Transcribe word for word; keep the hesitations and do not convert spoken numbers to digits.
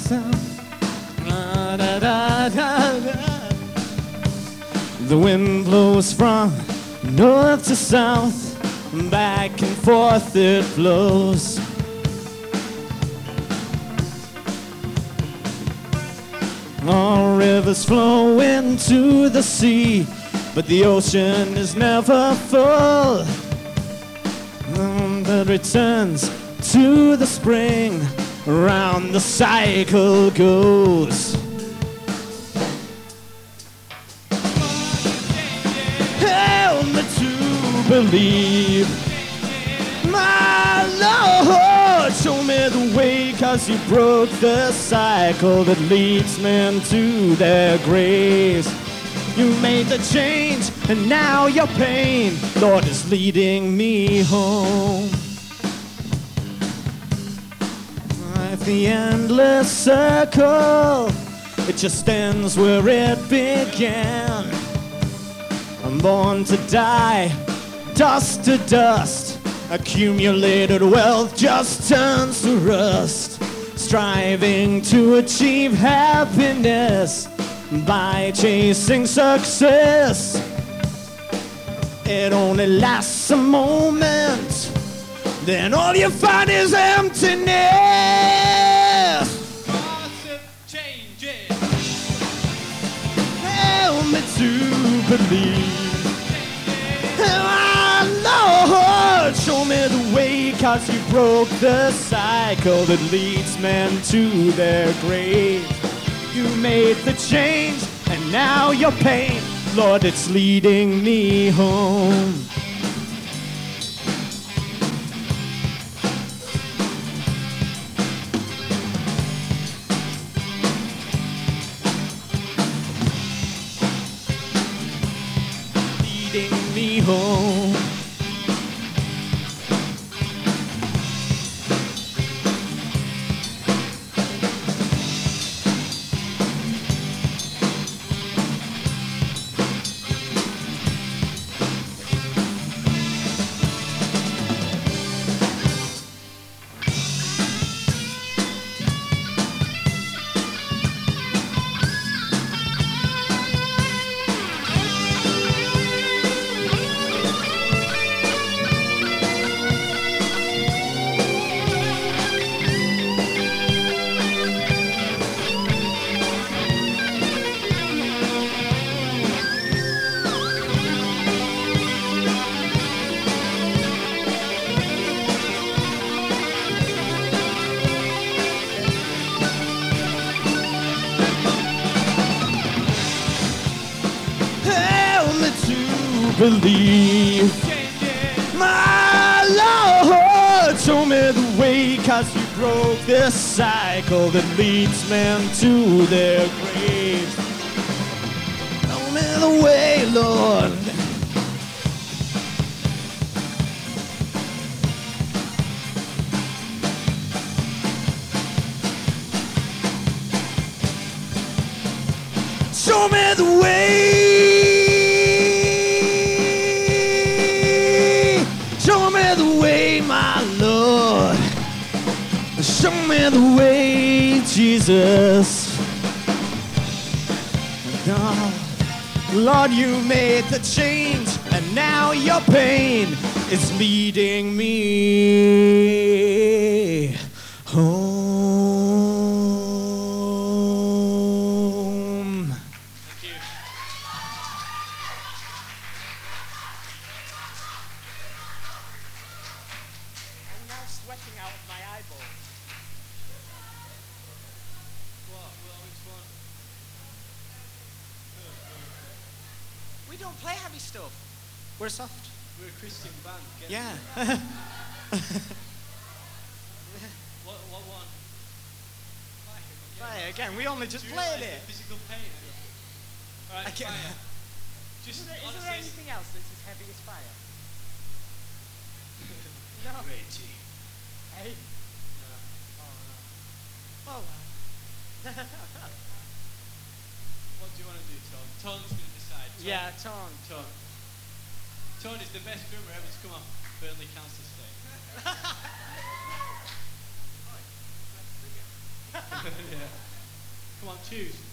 south. Da, da, da, da, da. The wind blows from north to south, back and forth it blows. All rivers flow into the sea, but the ocean is never full. But returns to the spring, round the cycle goes. Help me to believe, my Lord, show me the way, 'cause you broke the cycle that leads men to their graves. You made the change, and now your pain, Lord, is leading me home. Life, the endless circle, it just ends where it began. I'm born to die, dust to dust. Accumulated wealth just turns to rust. Striving to achieve happiness by chasing success. It only lasts a moment, then all you find is emptiness. Awesome changes. Help me to believe, my Lord, show me the way, 'cause you broke the cycle that leads men to their grave. You made the change, and now your pain, Lord, it's leading me home. Leading me home. Believe, my Lord, show me the way, 'cause you broke this cycle that leads men to their graves. Show me the way, Lord. Show me the way. Show me the way, my Lord. Show me the way, Jesus. God, Lord, you made the change, and now your pain is leading me home. Thank you. I'm now sweating out of my eyeballs. What? Well, which one? We don't play heavy stuff. We're soft. We're a Christian band. Get Yeah. What, what one? Play again. We only just Do you played realise it. the physical pain. Alright, I can't- fire. Just Is there, is honestly, there anything else that's as heavy as fire? No. Reggie. Hey. No. Oh well. What do you want to do, Tone? Tone's going to decide. Tone, Yeah, Tone. Tone. Tone is the best drummer ever to come off Burnley Council stage. Yeah. Come on, choose.